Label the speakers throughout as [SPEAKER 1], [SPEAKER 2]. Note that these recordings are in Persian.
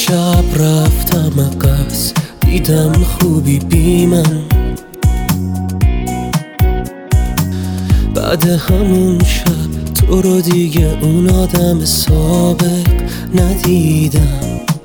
[SPEAKER 1] شب رفتم عکس دیدم خوبی بی من، بعد همون شب تو رو دیگه اون آدم سابق ندیدم.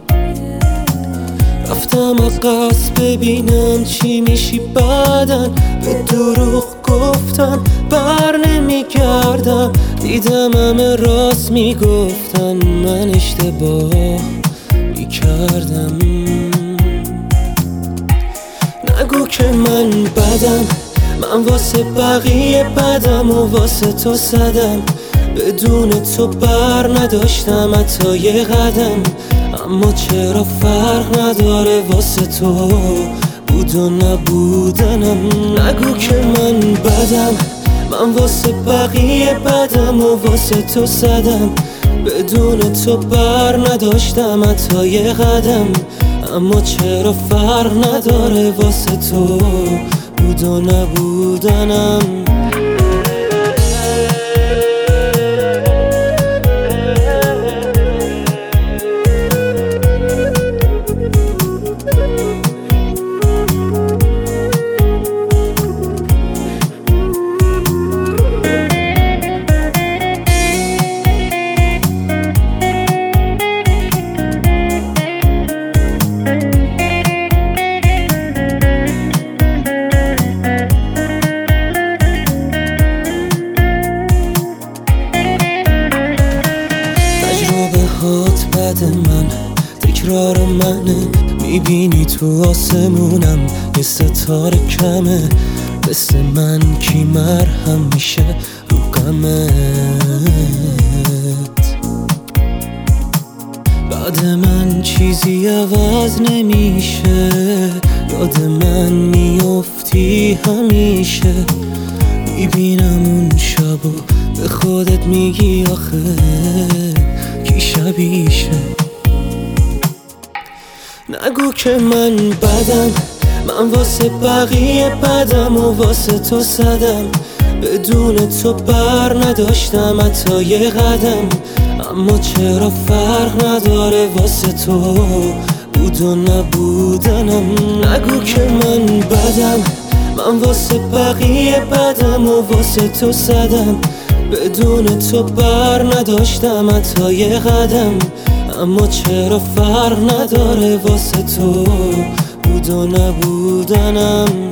[SPEAKER 1] رفتم عکس ببینم چی میشی بعدن، به دروغ گفتم بر نمیگردم، دیدم همه راست میگفتن من اشتباه میکردم. نگو که من بدم، من واسه بقیه بدم و واسه تو صدم، بدون تو بر نداشتم حتی یه قدم. اما چرا فرق نداره واسه تو بود و نبودنم. نگو که من بدم، من واسه بقیه بدم و واسه تو صدم، بدون تو بر نداشتم حتی یه قدم. اما چرا فرق نداره واسه تو بود و نبودنم. بعد من تکرار منه، میبینی تو آسمونم یه ستاره کمه، مثل من کی مرهم میشه رو غمت. بعد من چیزی عوض نمیشه، یاد من میافتی همیشه، میبینم اون شبو به خودت میگی آخه کی شبیشه. نگو که من بدم، من واسه بقیه بدم و واسه تو صدم، بدون تو بر نداشتم حتی یه قدم. اما چرا فرق نداره واسه تو بود و نبودنم. نگو که من بدم، من واسه بقیه بدم و واسه تو صدم، بدون تو بر نداشتم حتی یه قدم. اما چرا فرق نداره واسه تو بود و نبودنم.